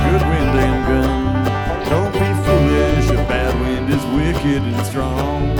good wind and gun. Don't be foolish, a bad wind is wicked and strong.